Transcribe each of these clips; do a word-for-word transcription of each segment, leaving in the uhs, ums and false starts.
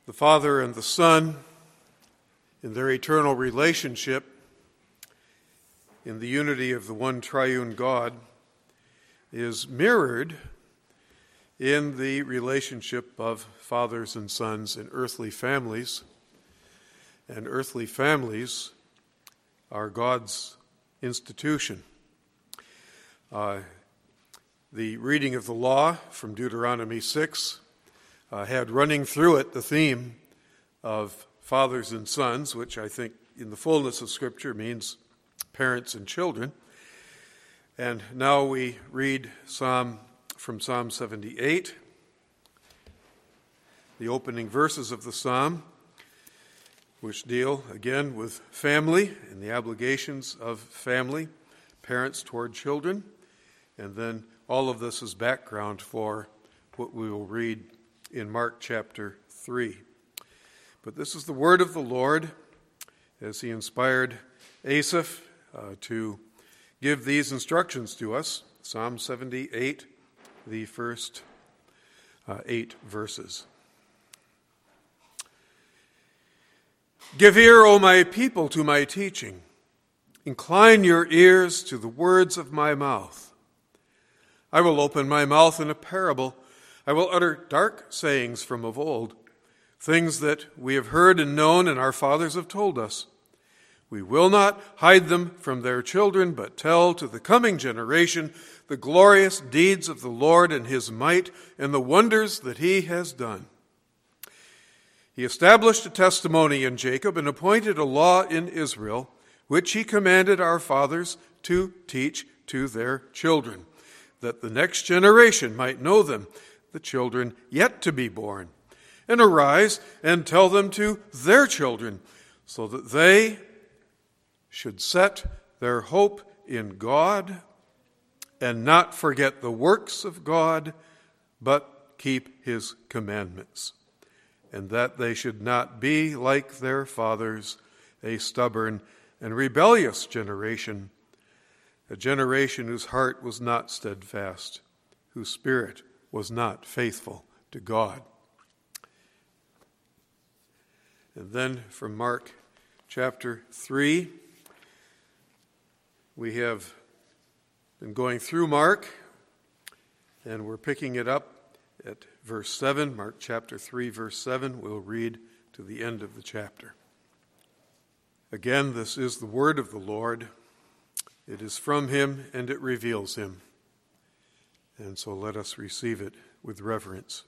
The Father and the Son, in their eternal relationship, in the unity of the one triune God, is mirrored in the relationship of fathers and sons in earthly families. And earthly families are God's institution. Uh, the reading of the law from Deuteronomy six uh, had running through it the theme of fathers and sons, which I think in the fullness of Scripture means parents and children. And now we read Psalm from Psalm seventy-eight, the opening verses of the psalm, which deal again with family and the obligations of family, parents toward children, and then all of this is background for what we will read in Mark chapter three. But this is the word of the Lord as he inspired Asaph uh, to give these instructions to us. Psalm seventy-eight, the first uh, eight verses. Give ear, O my people, to my teaching. Incline your ears to the words of my mouth. I will open my mouth in a parable. I will utter dark sayings from of old, things that we have heard and known and our fathers have told us. We will not hide them from their children, but tell to the coming generation the glorious deeds of the Lord and his might and the wonders that he has done. He established a testimony in Jacob and appointed a law in Israel, which he commanded our fathers to teach to their children, that the next generation might know them, the children yet to be born, and arise and tell them to their children, so that they should set their hope in God and not forget the works of God, but keep his commandments, and that they should not be like their fathers, a stubborn and rebellious generation, a generation whose heart was not steadfast, whose spirit was not faithful to God. And then from Mark chapter three, we have been going through Mark, and we're picking it up at verse seven. Mark chapter three, verse seven. We'll read to the end of the chapter. Again, this is the word of the Lord. It is from him, and it reveals him. And so let us receive it with reverence.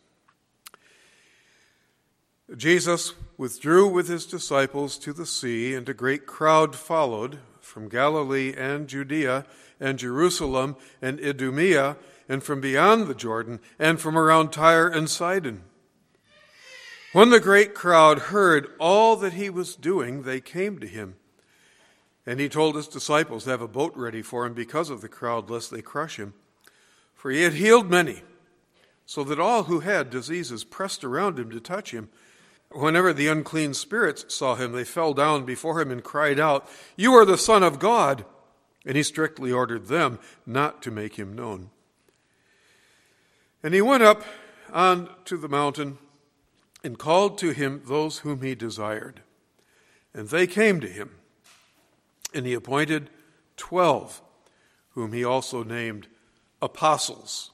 Jesus withdrew with his disciples to the sea, and a great crowd followed from Galilee and Judea and Jerusalem and Idumea, and from beyond the Jordan, and from around Tyre and Sidon. When the great crowd heard all that he was doing, they came to him. And he told his disciples to have a boat ready for him because of the crowd, lest they crush him. For he had healed many, so that all who had diseases pressed around him to touch him. Whenever the unclean spirits saw him, they fell down before him and cried out, "You are the Son of God!" And he strictly ordered them not to make him known. And he went up on to the mountain and called to him those whom he desired. And they came to him. And he appointed twelve, whom he also named apostles.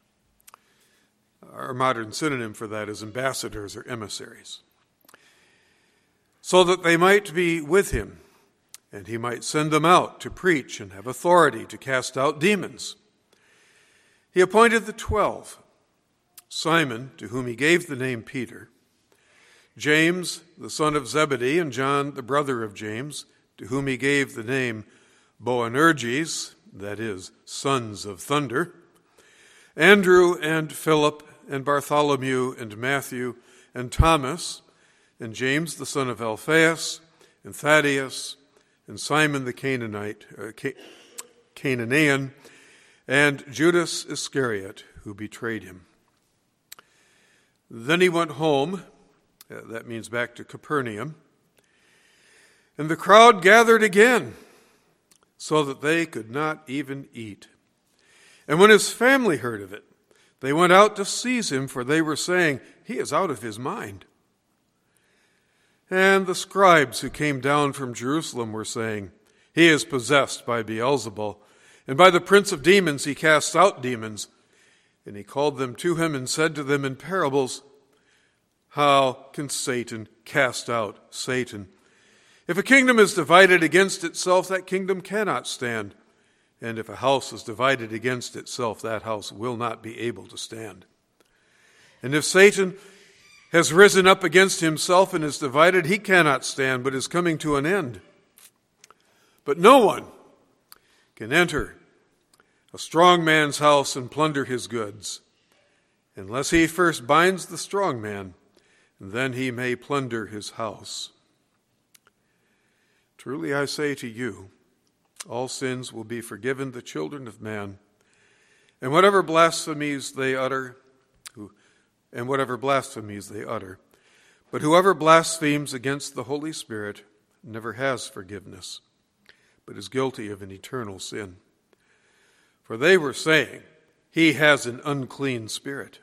Our modern synonym for that is ambassadors or emissaries. So that they might be with him, and he might send them out to preach and have authority to cast out demons. He appointed the twelve: Simon, to whom he gave the name Peter, James, the son of Zebedee, and John, the brother of James, to whom he gave the name Boanerges, that is, sons of thunder, Andrew and Philip and Bartholomew and Matthew and Thomas and James, the son of Alphaeus, and Thaddeus and Simon the Canaanite, uh, Ca- Canaanean, and Judas Iscariot, who betrayed him. Then he went home, uh, that means back to Capernaum, and the crowd gathered again, so that they could not even eat. And when his family heard of it, they went out to seize him, for they were saying, "He is out of his mind." And the scribes who came down from Jerusalem were saying, "He is possessed by Beelzebul, and by the prince of demons he casts out demons." And he called them to him and said to them in parables, "How can Satan cast out Satan? If a kingdom is divided against itself, that kingdom cannot stand. And if a house is divided against itself, that house will not be able to stand. And if Satan has risen up against himself and is divided, he cannot stand, but is coming to an end. But no one can enter a strong man's house and plunder his goods, unless he first binds the strong man, and then he may plunder his house. Truly I say to you, all sins will be forgiven the children of man, and whatever blasphemies they utter, and whatever blasphemies they utter. But whoever blasphemes against the Holy Spirit never has forgiveness, but is guilty of an eternal sin. For they were saying, he has an unclean spirit.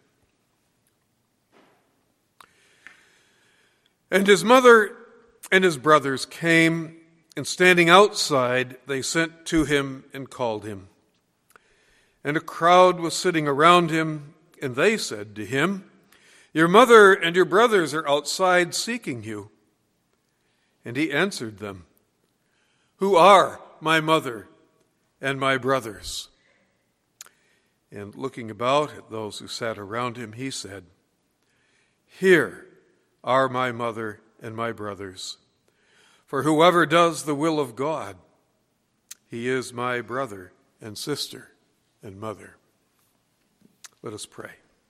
And his mother and his brothers came, and standing outside, they sent to him and called him. And a crowd was sitting around him, and they said to him, "Your mother and your brothers are outside seeking you." And he answered them, "Who are my mother and my brothers?" And looking about at those who sat around him, he said, "Here are my mother and my brothers. For whoever does the will of God, he is my brother and sister and mother." Let us pray.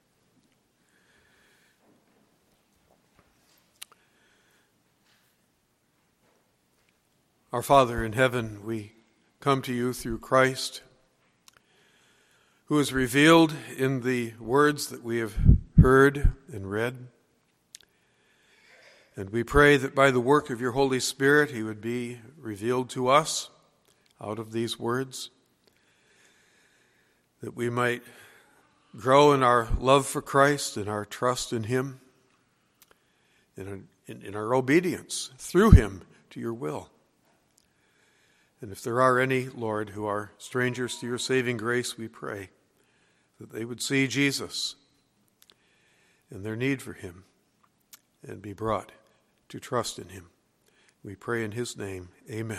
Our Father in heaven, we come to you through Christ, who is revealed in the words that we have heard and read. And we pray that by the work of your Holy Spirit, he would be revealed to us out of these words, that we might grow in our love for Christ and our trust in him, and in, in our obedience through him to your will. And if there are any, Lord, who are strangers to your saving grace, we pray that they would see Jesus and their need for him and be brought to trust in him. We pray in his name, amen.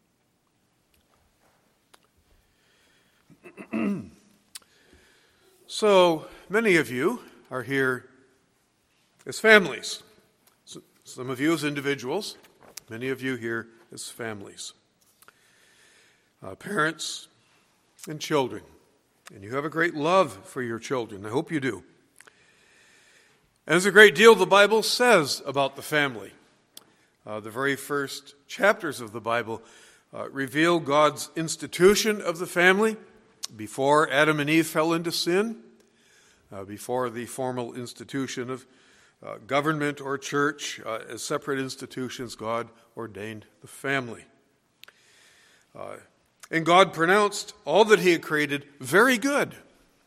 So many of you are here as families. Some of you as individuals, many of you here as families. Uh, parents and children. And you have a great love for your children. I hope you do. And there's a great deal the Bible says about the family. Uh, the very first chapters of the Bible uh, reveal God's institution of the family before Adam and Eve fell into sin, uh, before the formal institution of uh, government or church uh, as separate institutions. God ordained the family. Uh, And God pronounced all that he had created very good.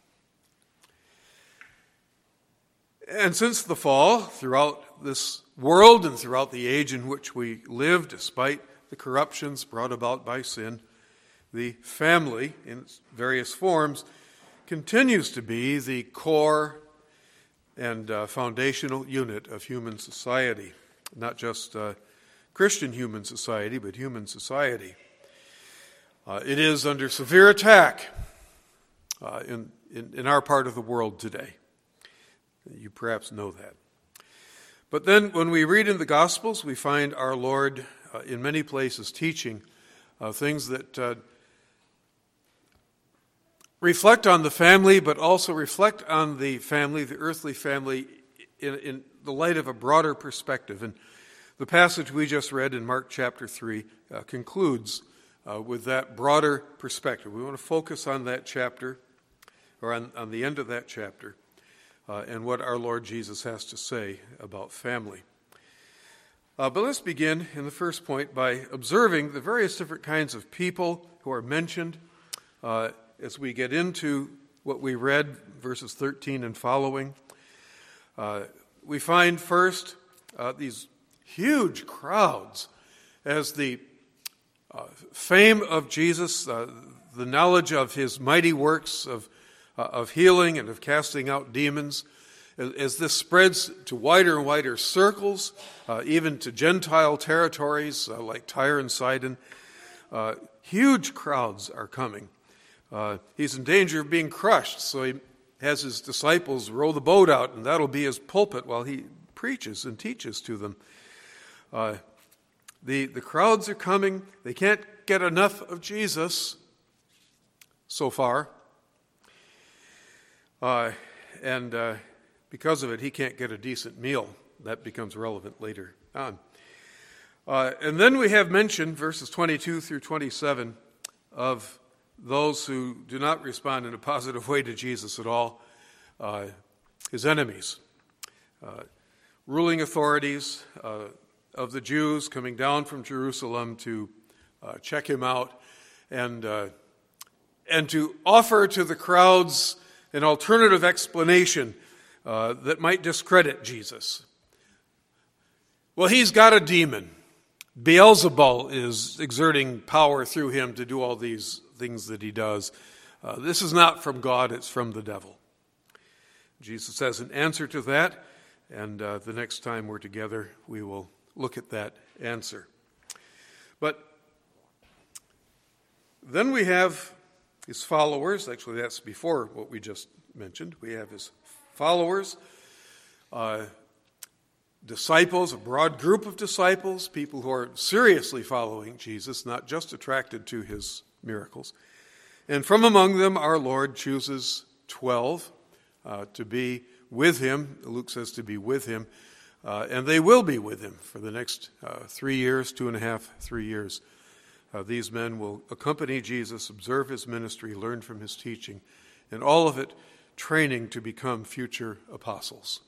And since the fall, throughout this world and throughout the age in which we live, despite the corruptions brought about by sin, the family in its various forms continues to be the core and uh, foundational unit of human society. Not just uh, Christian human society, but human society. Uh, it is under severe attack uh, in, in, in our part of the world today. You perhaps know that. But then when we read in the Gospels, we find our Lord uh, in many places teaching uh, things that uh, reflect on the family, but also reflect on the family, the earthly family, in, in the light of a broader perspective. And the passage we just read in Mark chapter three uh, concludes Uh, with that broader perspective. We want to focus on that chapter, or on, on the end of that chapter, uh, and what our Lord Jesus has to say about family. Uh, but let's begin in the first point by observing the various different kinds of people who are mentioned uh, as we get into what we read, verses thirteen and following. Uh, we find first uh, these huge crowds as the uh, fame of Jesus, uh, the knowledge of his mighty works of, uh, of healing and of casting out demons, as, as this spreads to wider and wider circles, uh, even to Gentile territories uh, like Tyre and Sidon, uh, huge crowds are coming. Uh, he's in danger of being crushed, so he has his disciples row the boat out, and that'll be his pulpit while he preaches and teaches to them. Uh, the, the crowds are coming. They can't get enough of Jesus so far. Uh, and uh, because of it, he can't get a decent meal. That becomes relevant later on. Uh, and then we have mentioned, verses twenty-two through twenty-seven, of those who do not respond in a positive way to Jesus at all, uh, his enemies, uh, ruling authorities uh, of the Jews coming down from Jerusalem to uh, check him out and uh, and to offer to the crowds an alternative explanation uh, that might discredit Jesus. Well, he's got a demon. Beelzebul is exerting power through him to do all these things that he does. Uh, this is not from God, it's from the devil. Jesus has an answer to that, and uh, the next time we're together, we will look at that answer. But then we have his followers. Actually, that's before what we just mentioned. We have his followers, uh, disciples, a broad group of disciples, people who are seriously following Jesus, not just attracted to his miracles. And from among them, our Lord chooses twelve uh, to be with him. Luke says to be with him. Uh, and they will be with him for the next uh, three years, two and a half, three years. Uh, these men will accompany Jesus, observe his ministry, learn from his teaching, and all of it training to become future apostles.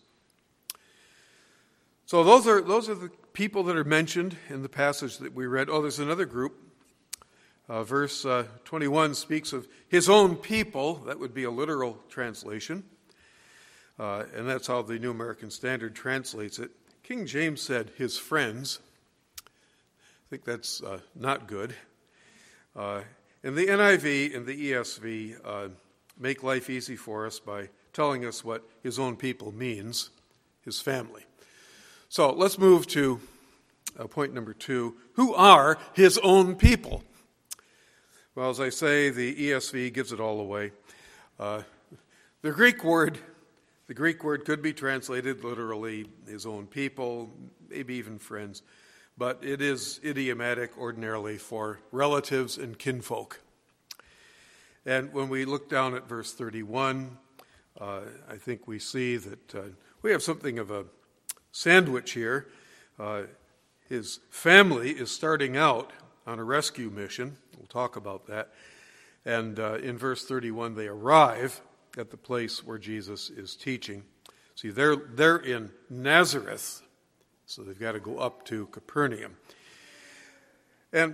So those are those are the people that are mentioned in the passage that we read. Oh, there's another group. Uh, verse uh, twenty-one speaks of his own people. That would be a literal translation. Uh, and that's how the New American Standard translates it. King James said his friends. I think that's uh, not good. Uh, and the N I V and the E S V uh, make life easy for us by telling us what his own people means, his family. So let's move to uh, point number two. Who are his own people? Well, as I say, the E S V gives it all away. Uh, the Greek word, the Greek word could be translated literally his own people, maybe even friends, but it is idiomatic ordinarily for relatives and kinfolk. And when we look down at verse thirty-one, uh, I think we see that uh, we have something of a sandwich here. Uh, his family is starting out on a rescue mission. We'll talk about that. And uh, in verse thirty-one, they arrive at the place where Jesus is teaching. See, they're, they're in Nazareth, so they've got to go up to Capernaum. And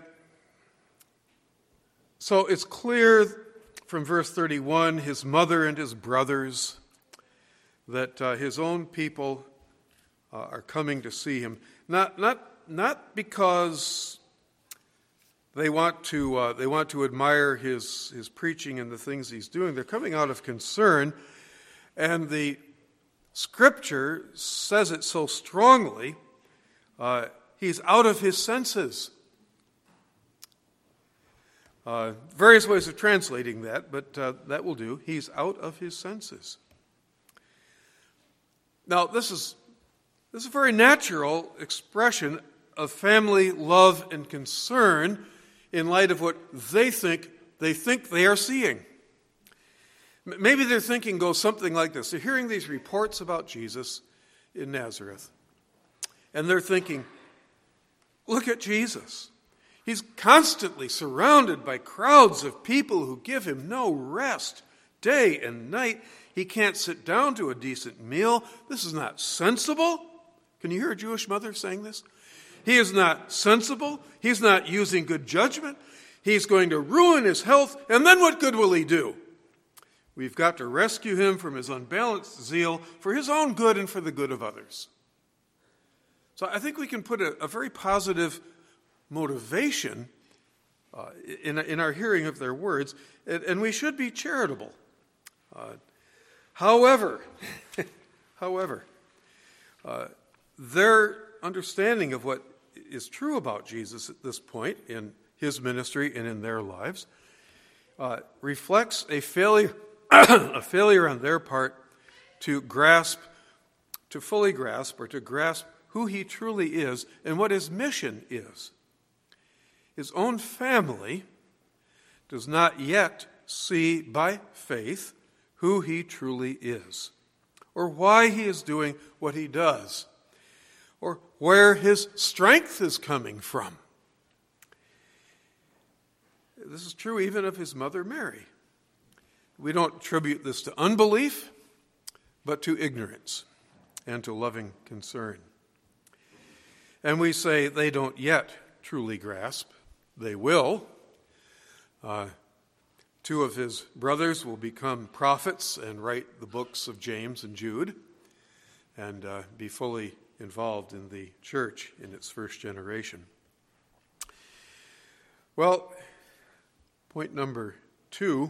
so it's clear from verse thirty-one, his mother and his brothers, that uh, his own people uh, are coming to see him. Not, not, not because They want to uh, they want to admire his his preaching and the things he's doing. They're coming out of concern, and the Scripture says it so strongly. Uh, he's out of his senses. Uh, various ways of translating that, but uh, that will do. He's out of his senses. Now, this is this is a very natural expression of family love and concern in light of what they think they think they are seeing. Maybe their thinking goes something like this. They're hearing these reports about Jesus in Nazareth, and they're thinking, look at Jesus. He's constantly surrounded by crowds of people who give him no rest, day and night. He can't sit down to a decent meal. This is not sensible. Can you hear a Jewish mother saying this? He is not sensible. He's not using good judgment. He's going to ruin his health, and then what good will he do? We've got to rescue him from his unbalanced zeal for his own good and for the good of others. So I think we can put a, a very positive motivation uh, in, in our hearing of their words, and, and we should be charitable. Uh, however, however, uh, their understanding of what is true about Jesus at this point in his ministry and in their lives uh, reflects a failure, a failure on their part to grasp, to fully grasp, or to grasp who he truly is and what his mission is. His own family does not yet see by faith who he truly is, or why he is doing what he does, or where his strength is coming from. This is true even of his mother Mary. We don't attribute this to unbelief, but to ignorance and to loving concern. And we say they don't yet truly grasp. They will. Uh, two of his brothers will become prophets and write the books of James and Jude and uh, be fully involved in the church in its first generation. Well, point number two,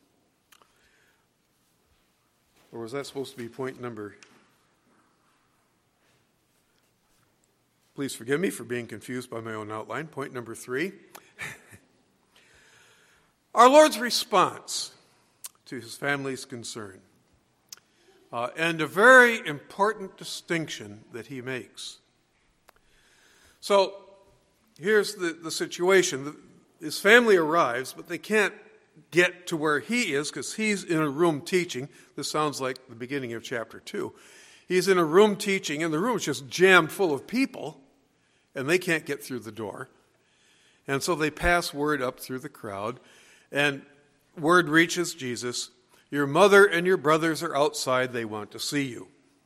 or was that supposed to be point number? Please forgive me for being confused by my own outline. Point number three. Our Lord's response to his family's concern. Uh, and a very important distinction that he makes. So, here's the, the situation. His family arrives, but they can't get to where he is because he's in a room teaching. This sounds like the beginning of chapter two. He's in a room teaching, and the room is just jammed full of people, and they can't get through the door. And so they pass word up through the crowd, and word reaches Jesus, your mother and your brothers are outside, they want to see you.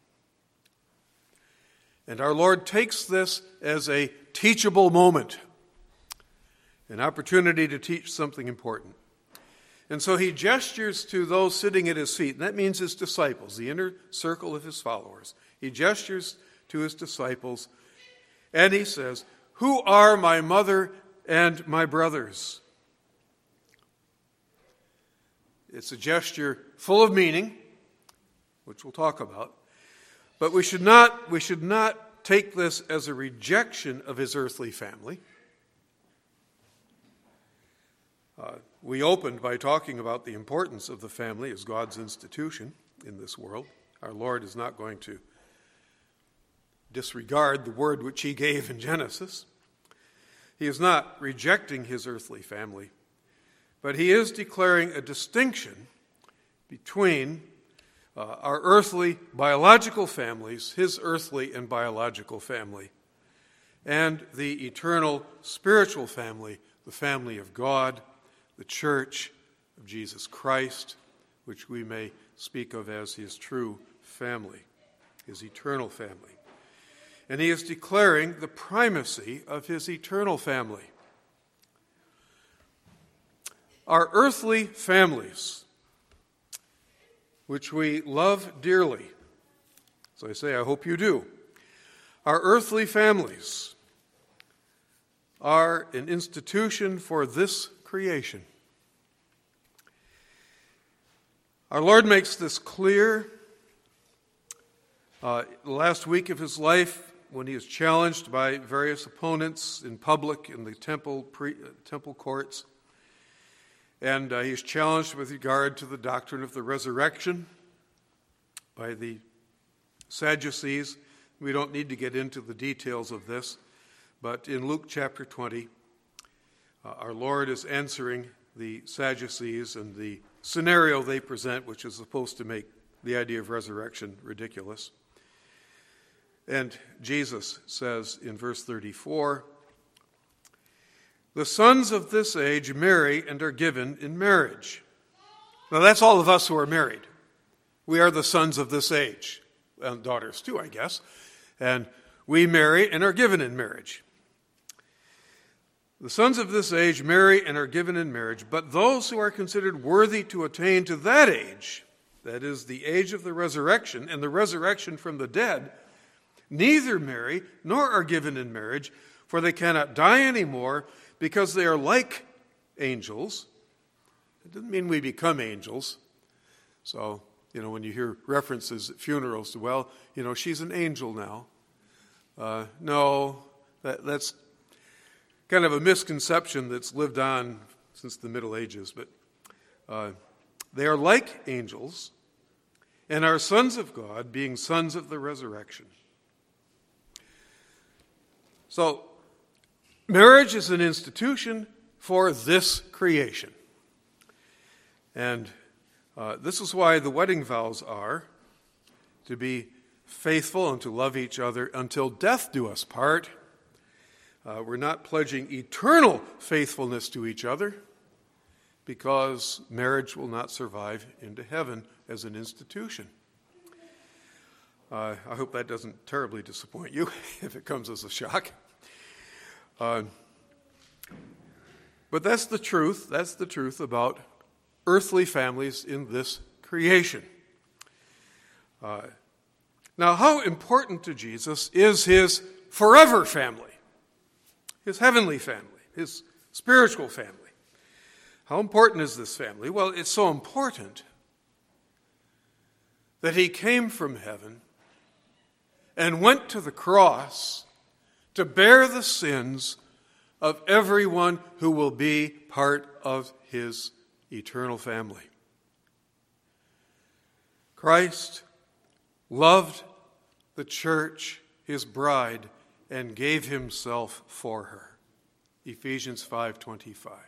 And our Lord takes this as a teachable moment, an opportunity to teach something important. And so he gestures to those sitting at his feet, and that means his disciples, the inner circle of his followers. He gestures to his disciples, and he says, who are my mother and my brothers? It's a gesture full of meaning, which we'll talk about. But we should not, we should not take this as a rejection of his earthly family. Uh, we opened by talking about the importance of the family as God's institution in this world. Our Lord is not going to disregard the word which he gave in Genesis. He is not rejecting his earthly family, but he is declaring a distinction between uh, our earthly biological families, his earthly and biological family, and the eternal spiritual family, the family of God, the church of Jesus Christ, which we may speak of as his true family, his eternal family. And he is declaring the primacy of his eternal family. Our earthly families, which we love dearly, as I say, I hope you do, our earthly families are an institution for this creation. Our Lord makes this clear. Uh, the last week of his life, when he is challenged by various opponents in public in the temple pre, uh, temple courts, and uh, he is challenged with regard to the doctrine of the resurrection by the Sadducees. We don't need to get into the details of this, but in Luke chapter twenty, uh, our Lord is answering the Sadducees and the scenario they present, which is supposed to make the idea of resurrection ridiculous. And Jesus says in verse thirty-four, the sons of this age marry and are given in marriage. Now that's all of us who are married. We are the sons of this age, and daughters too, I guess. And we marry and are given in marriage. The sons of this age marry and are given in marriage, but those who are considered worthy to attain to that age, that is the age of the resurrection and the resurrection from the dead, neither marry nor are given in marriage, for they cannot die anymore because they are like angels. It doesn't mean we become angels. So, you know, when you hear references at funerals to, well, you know, she's an angel now. Uh, no, that, that's kind of a misconception that's lived on since the Middle Ages. But uh, they are like angels and are sons of God, being sons of the resurrection. So, marriage is an institution for this creation. And uh, this is why the wedding vows are to be faithful and to love each other until death do us part. Uh, we're not pledging eternal faithfulness to each other because marriage will not survive into heaven as an institution. Uh, I hope that doesn't terribly disappoint you if it comes as a shock. Uh, but that's the truth. That's the truth about earthly families in this creation. Uh, now, how important to Jesus is his forever family, his heavenly family, his spiritual family? How important is this family? Well, it's so important that he came from heaven and went to the cross to bear the sins of everyone who will be part of his eternal family. Christ loved the church, his bride, and gave himself for her. Ephesians five twenty-five.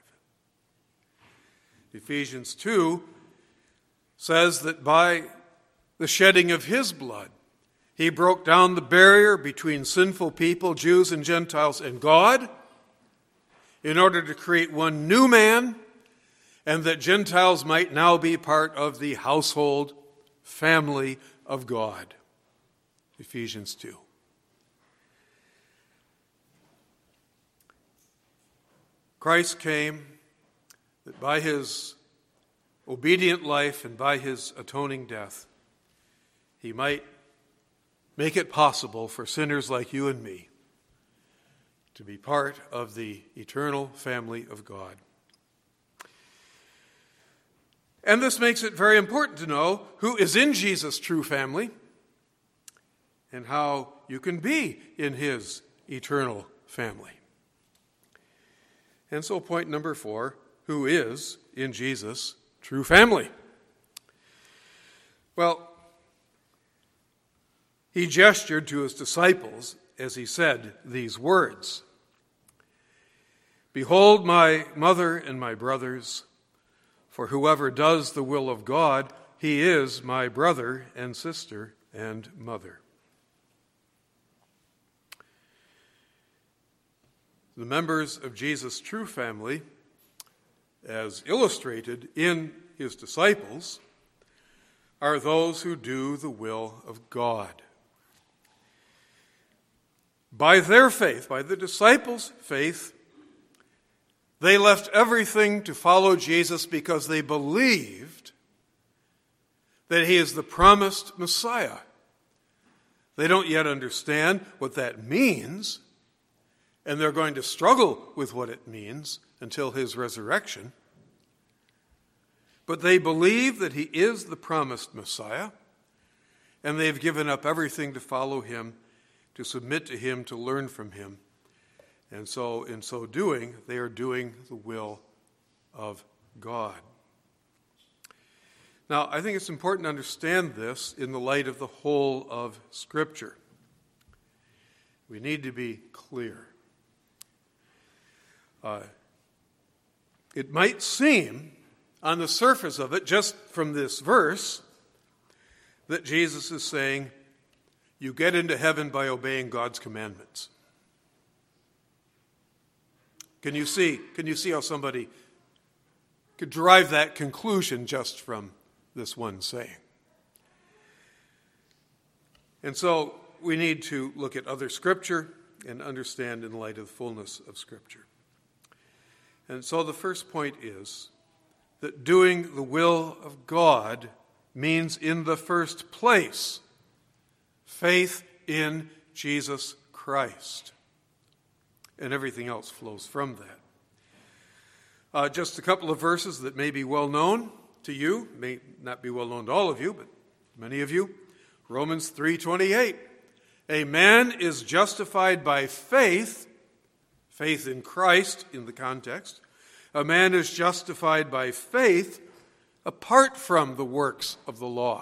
Ephesians two says that by the shedding of his blood, he broke down the barrier between sinful people, Jews and Gentiles, and God, in order to create one new man, and that Gentiles might now be part of the household family of God. Ephesians two. Christ came that by his obedient life and by his atoning death, he might make it possible for sinners like you and me to be part of the eternal family of God. And this makes it very important to know who is in Jesus' true family and how you can be in his eternal family. And so point number four, who is in Jesus' true family? Well, he gestured to his disciples as he said these words. Behold my mother and my brothers, for whoever does the will of God, he is my brother and sister and mother. The members of Jesus' true family, as illustrated in his disciples, are those who do the will of God. By their faith, by the disciples' faith, they left everything to follow Jesus because they believed that he is the promised Messiah. They don't yet understand what that means, and they're going to struggle with what it means until his resurrection. But they believe that he is the promised Messiah, and they've given up everything to follow him, to submit to him, to learn from him. And so, in so doing, they are doing the will of God. Now, I think it's important to understand this in the light of the whole of Scripture. We need to be clear. Uh, it might seem, on the surface of it, just from this verse, that Jesus is saying, you get into heaven by obeying God's commandments. Can you see, can you see how somebody could derive that conclusion just from this one saying? And so we need to look at other Scripture and understand in light of the fullness of Scripture. And so the first point is that doing the will of God means, in the first place, faith in Jesus Christ. And everything else flows from that. Uh, just a couple of verses that may be well known to you, may not be well known to all of you, but many of you. Romans three twenty-eight. A man is justified by faith, faith in Christ in the context. A man is justified by faith apart from the works of the law.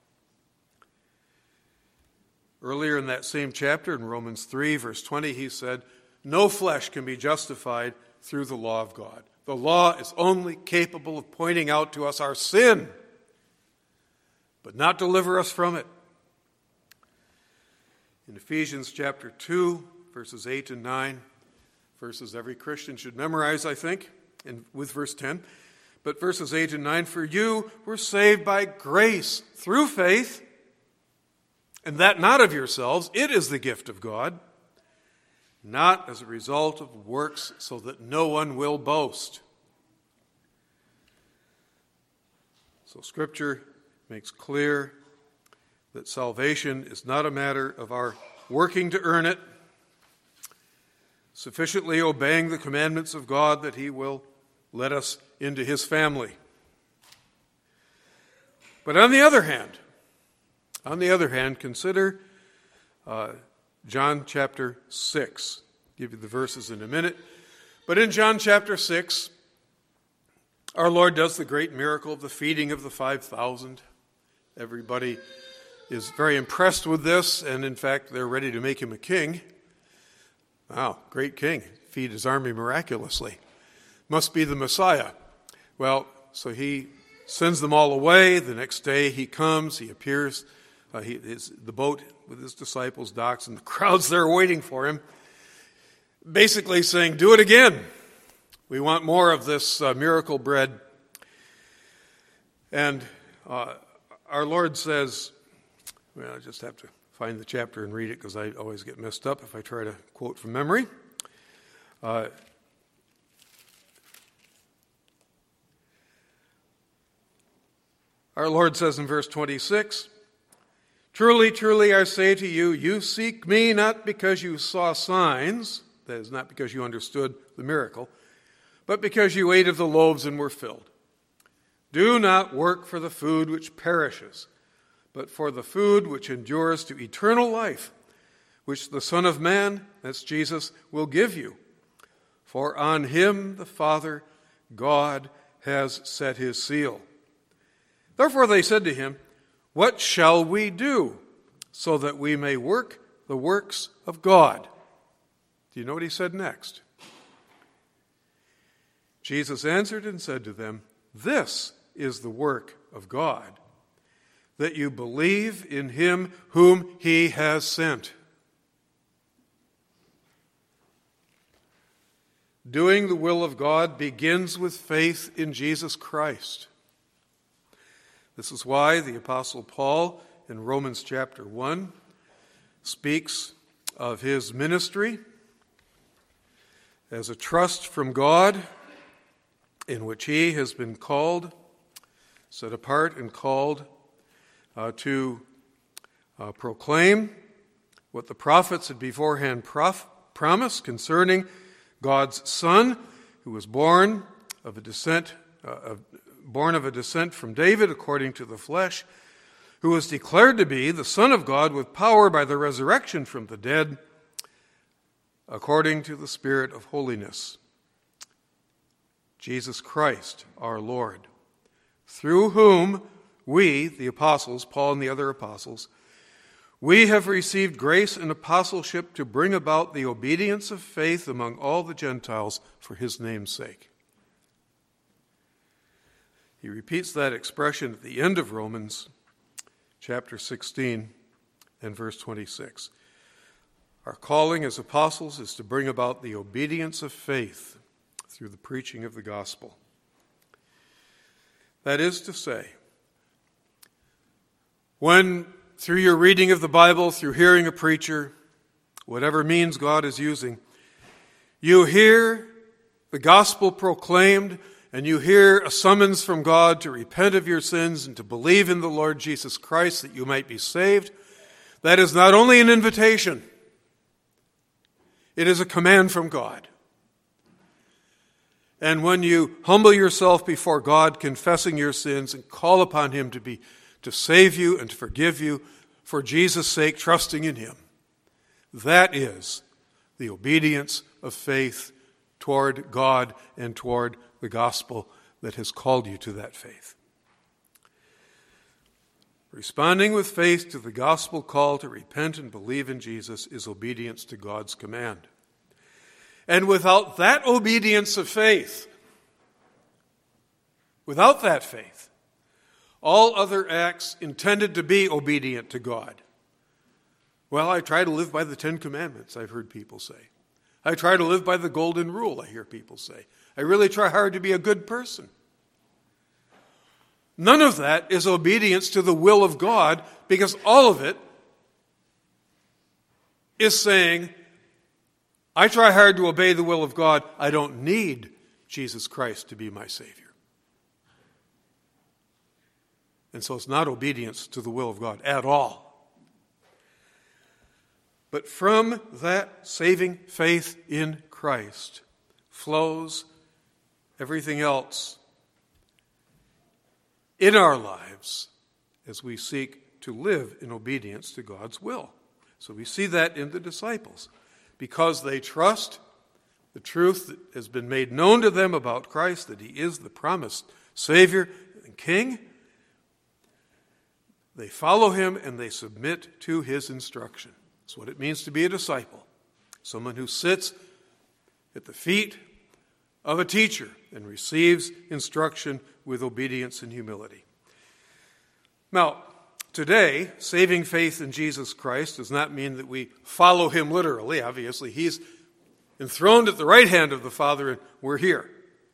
Earlier in that same chapter, in Romans three, verse twenty, he said, no flesh can be justified through the law of God. The law is only capable of pointing out to us our sin, but not deliver us from it. In Ephesians chapter two, verses eight and nine, verses every Christian should memorize, I think, and with verse ten. But verses eight and nine, for you were saved by grace through faith, and that not of yourselves, it is the gift of God, not as a result of works, so that no one will boast. So Scripture makes clear that salvation is not a matter of our working to earn it, sufficiently obeying the commandments of God that He will let us into His family. But on the other hand, on the other hand, consider uh, John chapter six. I'll give you the verses in a minute. But in John chapter six, our Lord does the great miracle of the feeding of the five thousand. Everybody is very impressed with this, and in fact, they're ready to make Him a king. Wow, great king. Feed His army miraculously. Must be the Messiah. Well, so He sends them all away. The next day He comes, He appears. Uh, he, his, the boat with His disciples docks, and the crowds there waiting for Him, basically saying, do it again. We want more of this uh, miracle bread. And uh, our Lord says, well, I just have to find the chapter and read it because I always get messed up if I try to quote from memory. Uh, our Lord says in verse twenty-six, truly, truly, I say to you, you seek me not because you saw signs, that is, not because you understood the miracle, but because you ate of the loaves and were filled. Do not work for the food which perishes, but for the food which endures to eternal life, which the Son of Man, that's Jesus, will give you. For on Him the Father, God, has set His seal. Therefore they said to Him, what shall we do so that we may work the works of God? Do you know what He said next? Jesus answered and said to them, this is the work of God, that you believe in Him whom He has sent. Doing the will of God begins with faith in Jesus Christ. This is why the Apostle Paul in Romans chapter one speaks of his ministry as a trust from God in which he has been called, set apart and called uh, to uh, proclaim what the prophets had beforehand prof- promised concerning God's Son, who was born of a descent, uh, of, born of a descent from David according to the flesh, who was declared to be the Son of God with power by the resurrection from the dead, according to the Spirit of holiness. Jesus Christ, our Lord, through whom we, the apostles, Paul and the other apostles, we have received grace and apostleship to bring about the obedience of faith among all the Gentiles for His name's sake. He repeats that expression at the end of Romans chapter sixteen and verse twenty-six. Our calling as apostles is to bring about the obedience of faith through the preaching of the gospel. That is to say, when through your reading of the Bible, through hearing a preacher, whatever means God is using, you hear the gospel proclaimed and you hear a summons from God to repent of your sins and to believe in the Lord Jesus Christ that you might be saved, that is not only an invitation, It is a command from God. And when you humble yourself before God, confessing your sins and call upon him to be to save you and to forgive you for Jesus' sake, trusting in him, that is the obedience of faith toward God and toward the gospel that has called you to that faith. Responding with faith to the gospel call to repent and believe in Jesus is obedience to God's command. And without that obedience of faith, without that faith, all other acts intended to be obedient to God. Well, I try to live by the Ten Commandments, I've heard people say. I try to live by the Golden Rule, I hear people say. I really try hard to be a good person. None of that is obedience to the will of God, because all of it is saying, I try hard to obey the will of God. I don't need Jesus Christ to be my Savior. And so it's not obedience to the will of God at all. But from that saving faith in Christ flows everything else in our lives as we seek to live in obedience to God's will. So we see that in the disciples. Because they trust the truth that has been made known to them about Christ, that he is the promised Savior and King, they follow him and they submit to his instruction. That's what it means to be a disciple. Someone who sits at the feet of a teacher and receives instruction with obedience and humility. Now, today, saving faith in Jesus Christ does not mean that we follow him literally. Obviously, he's enthroned at the right hand of the Father and we're here.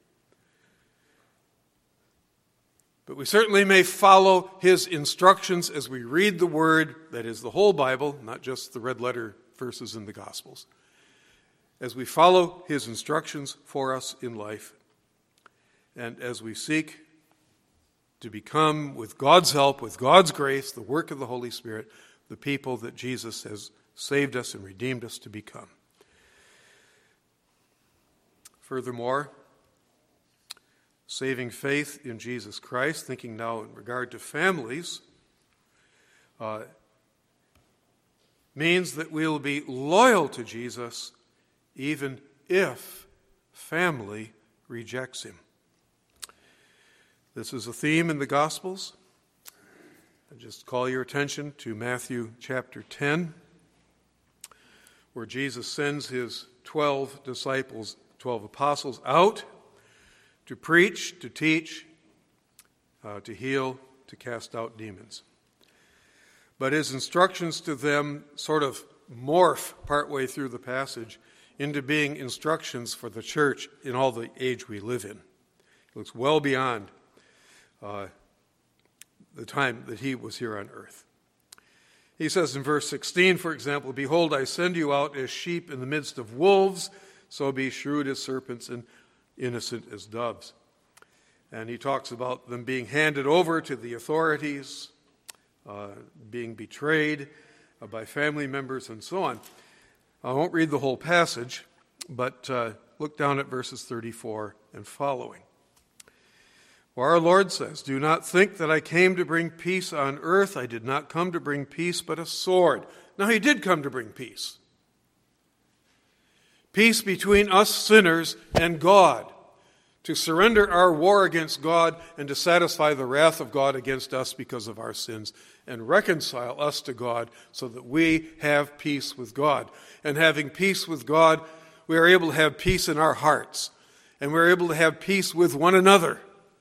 But we certainly may follow his instructions as we read the Word, that is the whole Bible, not just the red letter verses in the Gospels. As we follow his instructions for us in life, and as we seek to become, with God's help, with God's grace, the work of the Holy Spirit, the people that Jesus has saved us and redeemed us to become. Furthermore, saving faith in Jesus Christ, thinking now in regard to families, uh, means that we'll be loyal to Jesus even if family rejects him. This is a theme in the Gospels. I just call your attention to Matthew chapter ten, where Jesus sends his twelve disciples, twelve apostles out to preach, to teach, uh, to heal, to cast out demons. But his instructions to them sort of morph partway through the passage into being instructions for the church in all the age we live in. It looks well beyond uh, the time that he was here on earth. He says in verse sixteen, for example, "Behold, I send you out as sheep in the midst of wolves, so be shrewd as serpents and innocent as doves." And he talks about them being handed over to the authorities, uh, being betrayed uh, by family members, and so on. I won't read the whole passage, but uh, look down at verses thirty-four and following. For our Lord says, "Do not think that I came to bring peace on earth. I did not come to bring peace, but a sword." Now, he did come to bring peace. Peace between us sinners and God, to surrender our war against God and to satisfy the wrath of God against us because of our sins and reconcile us to God so that we have peace with God. And having peace with God, we are able to have peace in our hearts, and we're able to have peace with one another.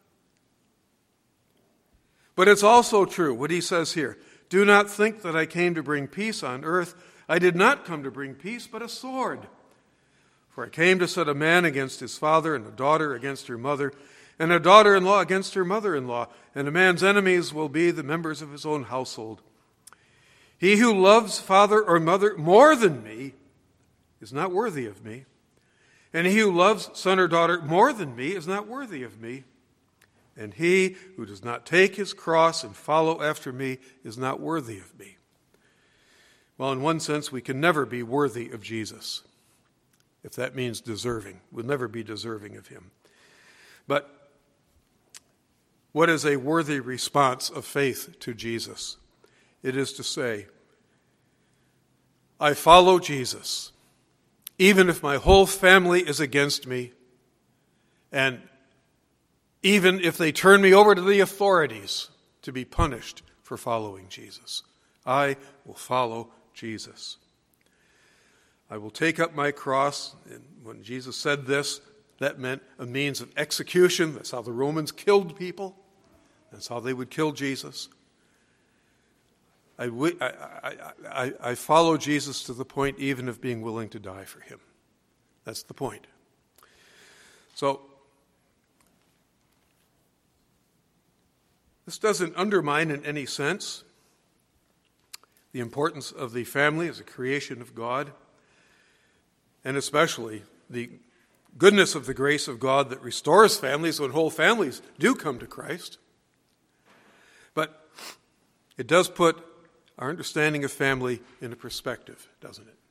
But it's also true what he says here. "Do not think that I came to bring peace on earth. I did not come to bring peace, but a sword. For I came to set a man against his father, and a daughter against her mother, and a daughter-in-law against her mother-in-law, and a man's enemies will be the members of his own household. He who loves father or mother more than me is not worthy of me, and he who loves son or daughter more than me is not worthy of me. And he who does not take his cross and follow after me is not worthy of me." Well, in one sense, we can never be worthy of Jesus. if that means deserving. We'll never be deserving of him. But what is a worthy response of faith to Jesus? It is to say, I follow Jesus, even if my whole family is against me, and even if they turn me over to the authorities to be punished for following Jesus. I will follow Jesus. I will take up my cross. And when Jesus said this, that meant a means of execution. That's how the Romans killed people. That's how they would kill Jesus. I, I, I, I follow Jesus to the point even of being willing to die for him. That's the point. So, this doesn't undermine in any sense the importance of the family as a creation of God, and especially the goodness of the grace of God that restores families when whole families do come to Christ. But it does put our understanding of family into perspective, doesn't it?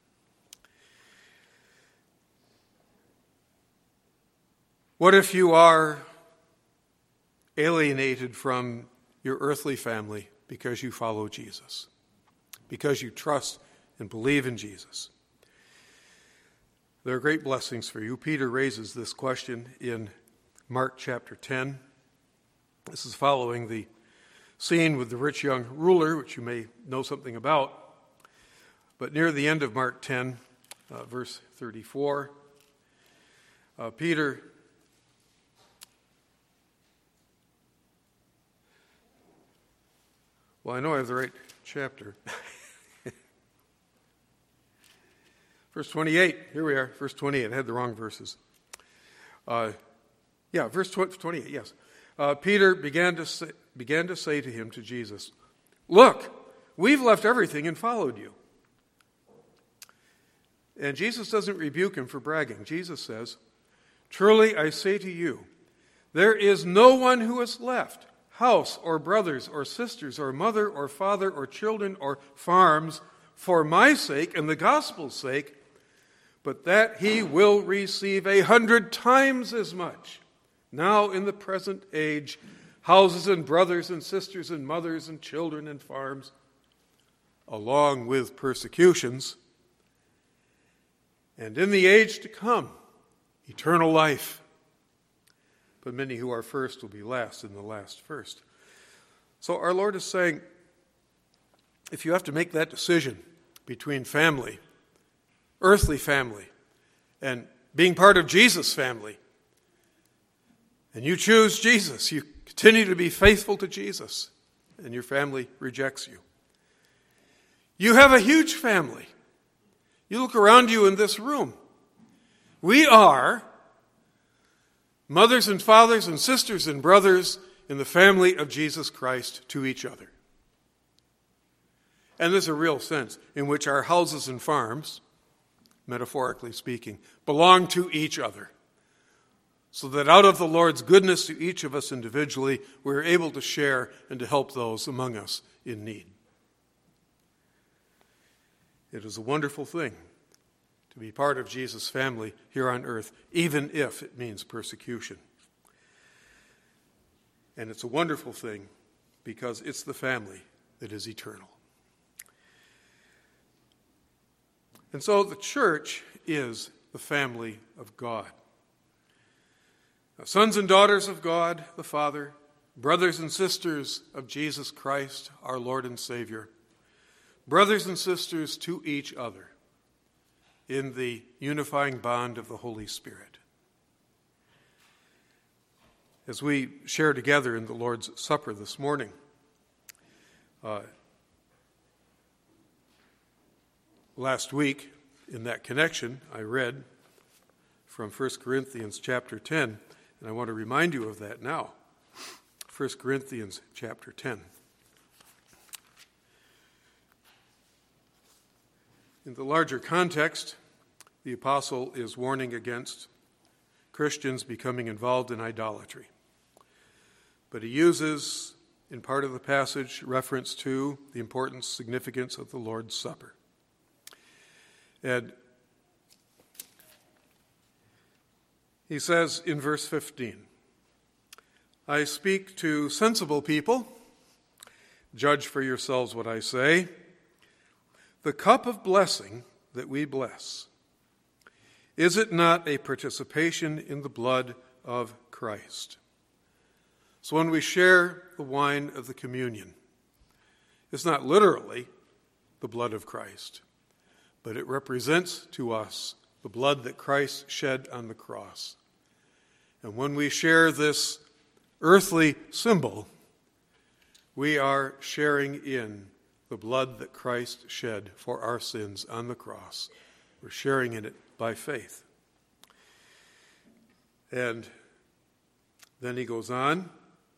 What if you are alienated from your earthly family because you follow Jesus, because you trust and believe in Jesus? There are great blessings for you. Peter raises this question in Mark chapter ten. This is following the scene with the rich young ruler, which you may know something about. But near the end of Mark ten, uh, verse thirty-four, uh, Peter Well, I know I have the right chapter. Verse twenty-eight. Here we are. Verse twenty-eight. I had the wrong verses. Uh, yeah, verse twenty-eight, yes. Uh, Peter began to, say, began to say to him, to Jesus, look, we've left everything and followed you. And Jesus doesn't rebuke him for bragging. Jesus says, truly I say to you, there is no one who has left house or brothers or sisters or mother or father or children or farms for my sake and the gospel's sake, but that he will receive a hundred times as much now in the present age, houses and brothers and sisters and mothers and children and farms, along with persecutions, and in the age to come, eternal life. But many who are first will be last, and the last first. So our Lord is saying, if you have to make that decision between family, earthly family, and being part of Jesus' family, and you choose Jesus, you continue to be faithful to Jesus, and your family rejects you. You have a huge family. You look around you in this room. We are mothers and fathers and sisters and brothers in the family of Jesus Christ to each other. And there's a real sense in which our houses and farms, metaphorically speaking, belong to each other. So that out of the Lord's goodness to each of us individually, we're able to share and to help those among us in need. It is a wonderful thing to be part of Jesus' family here on earth, even if it means persecution. And it's a wonderful thing because it's the family that is eternal. And so the church is the family of God. Now, sons and daughters of God, the Father, brothers and sisters of Jesus Christ, our Lord and Savior, brothers and sisters to each other in the unifying bond of the Holy Spirit. As we share together in the Lord's Supper this morning, uh, last week in that connection, I read from First Corinthians chapter ten, and I want to remind you of that now. First Corinthians chapter ten. In the larger context, the apostle is warning against Christians becoming involved in idolatry. But he uses, in part of the passage, reference to the importance, significance of the Lord's Supper. And He says in verse fifteen, I speak to sensible people. Judge for yourselves what I say. The cup of blessing that we bless, is it not a participation in the blood of Christ? So when we share the wine of the communion, it's not literally the blood of Christ, but it represents to us the blood that Christ shed on the cross. And when we share this earthly symbol, we are sharing in the blood that Christ shed for our sins on the cross. We're sharing in it by faith. And then he goes on,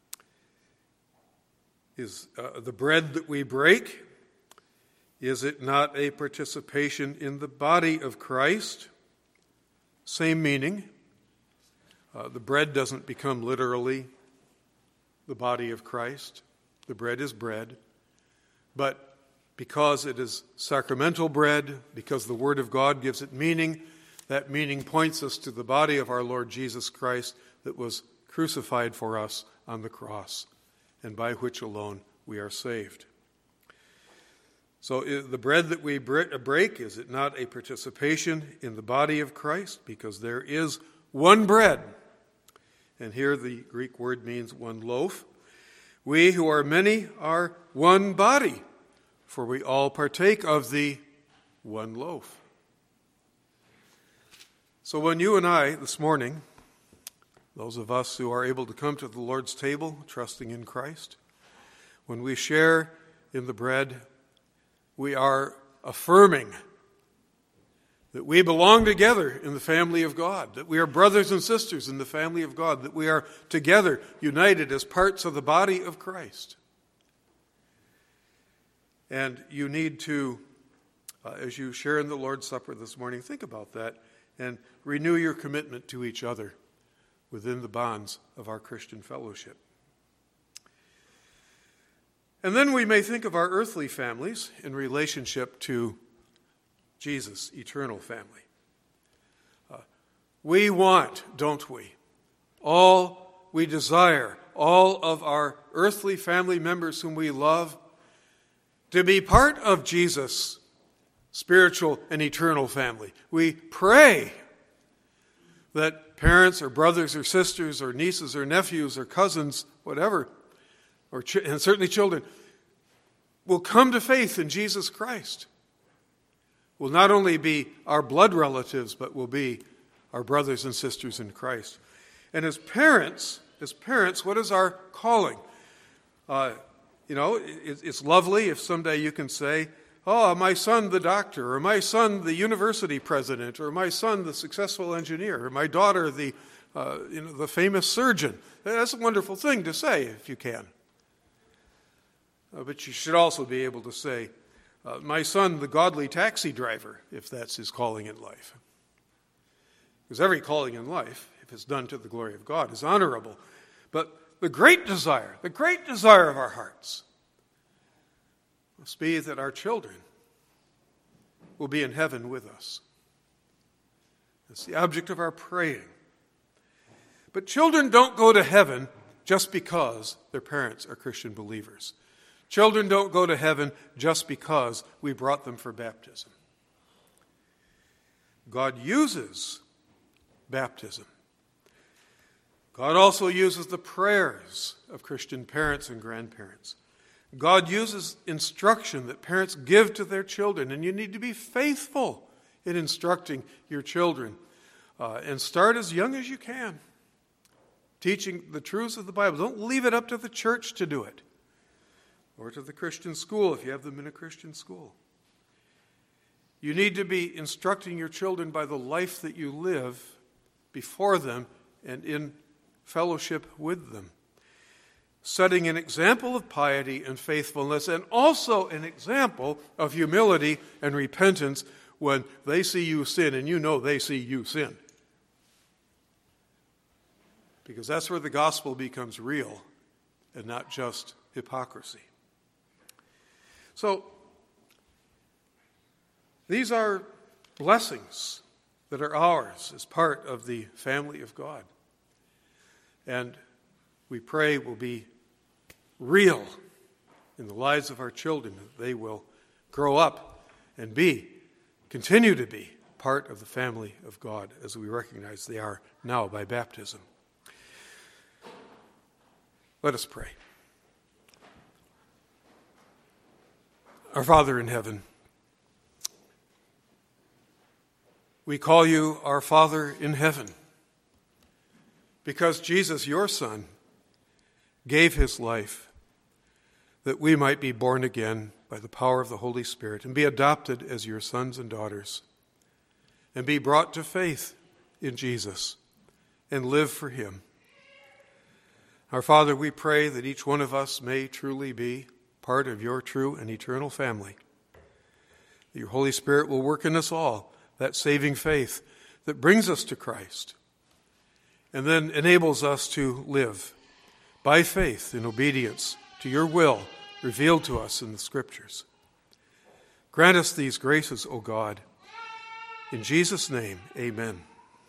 is uh, the bread that we break, is it not a participation in the body of Christ? Same meaning. Uh, the bread doesn't become literally the body of Christ. The bread is bread. But because it is sacramental bread, because the Word of God gives it meaning, that meaning points us to the body of our Lord Jesus Christ that was crucified for us on the cross, and by which alone we are saved. So the bread that we break, is it not a participation in the body of Christ? Because there is one bread. And here the Greek word means one loaf. We who are many are one body, for we all partake of the one loaf. So when you and I this morning, those of us who are able to come to the Lord's table, trusting in Christ, when we share in the bread, we are affirming that we belong together in the family of God, that we are brothers and sisters in the family of God, that we are together united as parts of the body of Christ. And you need to, uh, as you share in the Lord's Supper this morning, think about that and renew your commitment to each other within the bonds of our Christian fellowship. And then we may think of our earthly families in relationship to Jesus' eternal family. Uh, we want, don't we, all we desire, all of our earthly family members whom we love, to be part of Jesus' spiritual and eternal family. We pray that parents or brothers or sisters or nieces or nephews or cousins, whatever, or ch- and certainly children, will come to faith in Jesus Christ. Will not only be our blood relatives, but will be our brothers and sisters in Christ. And as parents, as parents, what is our calling? Uh, you know, it, it's lovely if someday you can say, oh, my son the doctor, or my son the university president, or my son the successful engineer, or my daughter the, uh, you know, the famous surgeon. That's a wonderful thing to say if you can. Uh, but you should also be able to say, uh, my son, the godly taxi driver, if that's his calling in life. Because every calling in life, if it's done to the glory of God, is honorable. But the great desire, the great desire of our hearts must be that our children will be in heaven with us. That's the object of our praying. But children don't go to heaven just because their parents are Christian believers. Children don't go to heaven just because we brought them for baptism. God uses baptism. God also uses the prayers of Christian parents and grandparents. God uses instruction that parents give to their children, and you need to be faithful in instructing your children. Uh, and start as young as you can, teaching the truths of the Bible. Don't leave it up to the church to do it, or to the Christian school if you have them in a Christian school. You need to be instructing your children by the life that you live before them and in fellowship with them, setting an example of piety and faithfulness, and also an example of humility and repentance when they see you sin and you know they see you sin. Because that's where the gospel becomes real and not just hypocrisy. So, these are blessings that are ours as part of the family of God. And we pray will be real in the lives of our children, that they will grow up and be, continue to be, part of the family of God, as we recognize they are now by baptism. Let us pray. Our Father in heaven, we call you our Father in heaven because Jesus, your Son, gave his life that we might be born again by the power of the Holy Spirit and be adopted as your sons and daughters and be brought to faith in Jesus and live for him. Our Father, we pray that each one of us may truly be part of your true and eternal family. Your Holy Spirit will work in us all that saving faith that brings us to Christ and then enables us to live by faith in obedience to your will revealed to us in the Scriptures. Grant us these graces, O God. In Jesus' name, amen.